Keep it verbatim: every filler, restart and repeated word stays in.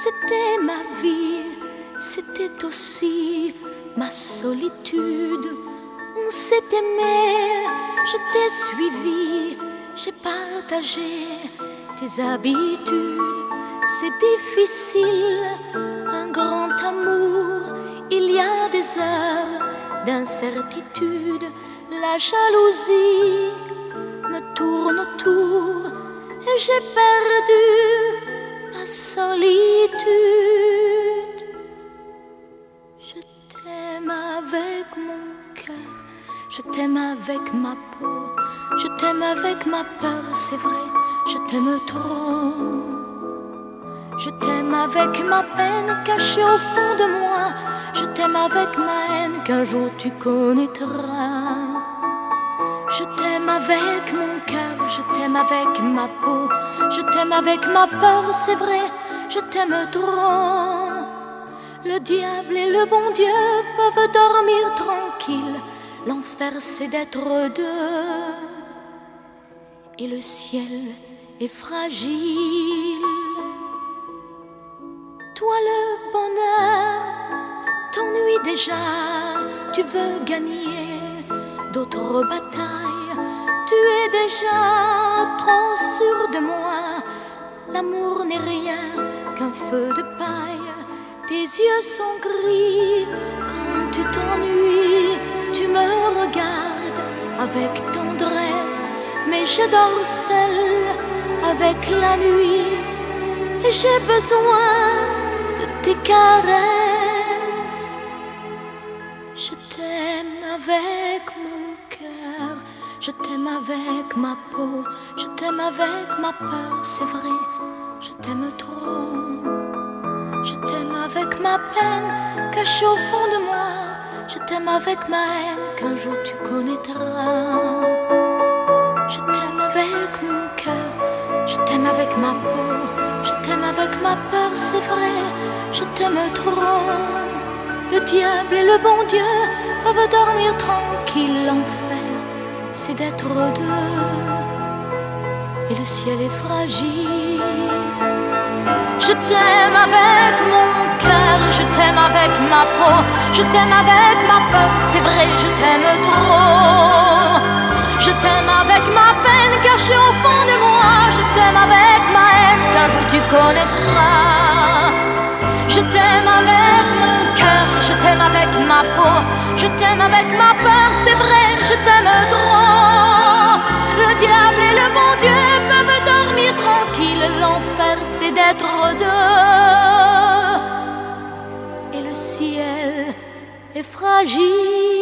C'était ma vie, c'était aussi ma solitude. On s'est aimé, je t'ai suivi, j'ai partagé tes habitudes. C'est difficile, un grand amour, il y a des heures d'incertitude. La jalousie me tourne autour et j'ai perdu ma solitude. Je t'aime avec mon cœur, je t'aime avec ma peau, je t'aime avec ma peur, c'est vrai, je t'aime trop. Je t'aime avec ma peine cachée au fond de moi, je t'aime avec ma haine qu'un jour tu connaîtras. Je t'aime avec mon cœur, je t'aime avec ma peau, je t'aime avec ma peur, c'est vrai, je t'aime trop. Le diable et le bon Dieu peuvent dormir tranquilles, l'enfer c'est d'être deux. Et le ciel est fragile. Toi le bonheur t'ennuie déjà, tu veux gagner d'autres batailles, tu es déjà trop sûr de moi. L'amour n'est rien qu'un feu de paille, tes yeux sont gris quand tu t'ennuies, tu me regardes avec tendresse, mais je dors seule avec la nuit et j'ai besoin de tes caresses. Je t'aime avec mon cœur, je t'aime avec ma peau, je t'aime avec ma peur, c'est vrai, je t'aime trop. Je t'aime avec ma peine cachée au fond de moi, je t'aime avec ma haine qu'un jour tu connaîtras. Je t'aime avec mon cœur, je t'aime avec ma peau, je t'aime avec ma peur, c'est vrai, je t'aime trop. Le diable et le bon Dieu peuvent dormir tranquille, l'enfer c'est d'être deux. Et le ciel est fragile. Je t'aime avec mon cœur, je t'aime avec ma peau, je t'aime avec ma peur, c'est vrai, je t'aime trop. Je t'aime avec ma peine cachée au fond de moi, je t'aime avec ma haine qu'un jour tu connaîtras. Je t'aime avec mon cœur, je t'aime avec ma peau, je t'aime avec ma peur, c'est vrai, je t'aime trop. Le diable et le bon Dieu peuvent dormir tranquille, l'enfer c'est d'être deux. Et le ciel est fragile.